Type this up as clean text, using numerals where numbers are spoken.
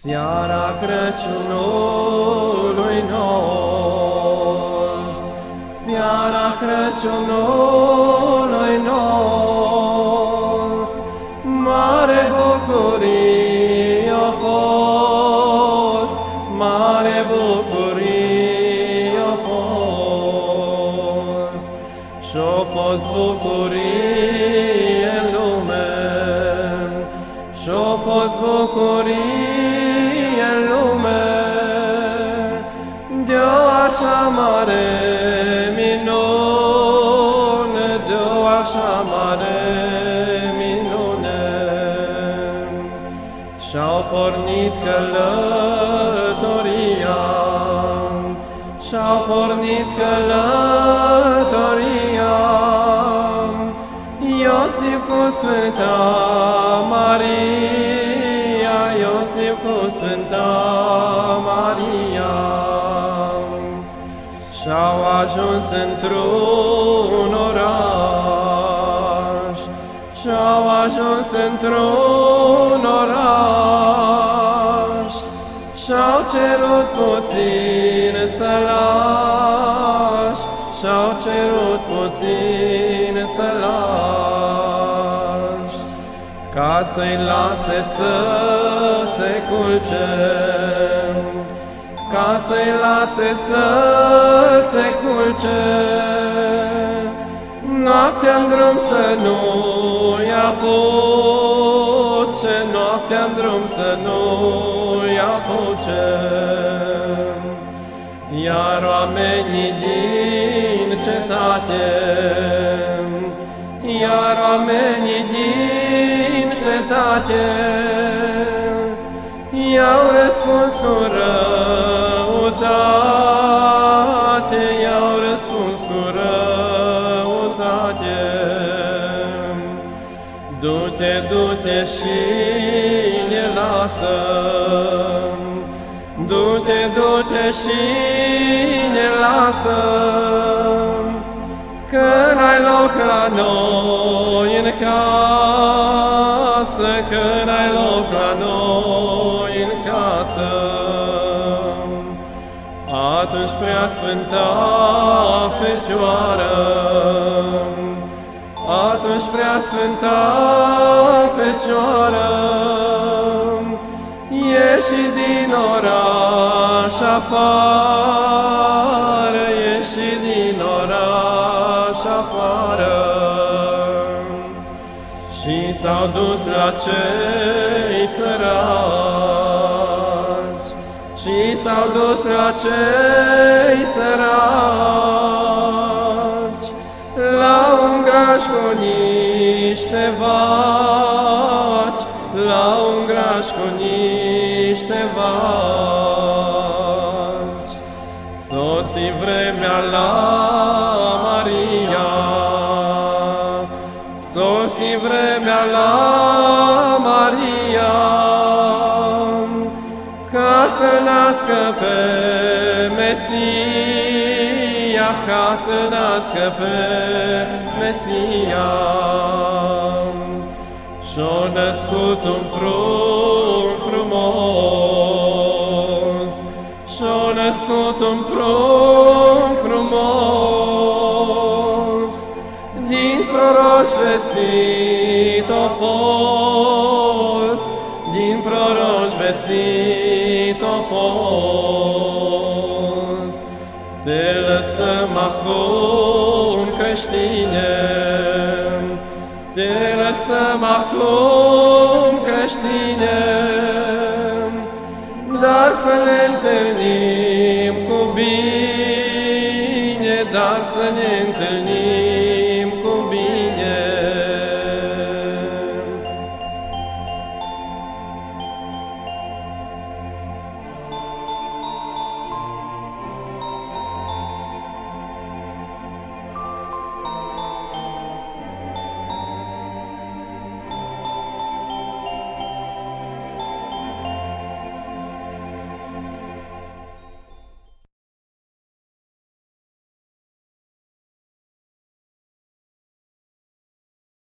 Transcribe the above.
Seara Crăciunului nostru, seara Crăciunului nostru, mare bucurie a fost, mare bucurie a fost. Și-a fost bucurie în lume, și-a fost bucurie în lume, de-o așa mare minune, de-o așa mare minune. Și-au pornit călătoria, și-au pornit călătoria, Iosif cu Sfânta Maria, Iosif cu Sfânta Maria. Și-au ajuns într-un oraș, și-au ajuns într-un oraș, și-au cerut puțin să lași, și-au cerut puțin să lași, ca să-i lase să se culce, ca să-i lase să se culce. Noaptea-n drum să nu-i apuce, noaptea-n drum să nu-i apuce. Iar oamenii din cetate, iar oamenii din cetate, i-au răspuns cu răutate, i-au răspuns cu răutate. Du-te, du-te și ne lasă, du-te, du-te și ne lasă, că n-ai loc la noi în casă, că n-ai loc la noi în casă. Atunci Preasfânta Fecioară, atunci Preasfânta Fecioară, ieși din oraș afară, ieși din oraș afară. Și s-au dus la cei săraci, și s-au dus la cei săraci, la un graj cu niște vaci, la un graj cu niște vaci. Sosi vremea la Maria, sosi vremea la Maria, ca să nască pe Mesia, ca să nască pe Mesia. Și-a născut un prunc frumos, și-a născut un prunc frumos, din proroci vestit a fost, din proroci vestit a fost. Te lăsăm acum, creștine, te lăsăm acum, creștine, dar să ne întâlnim cu bine, dar să ne întâlnim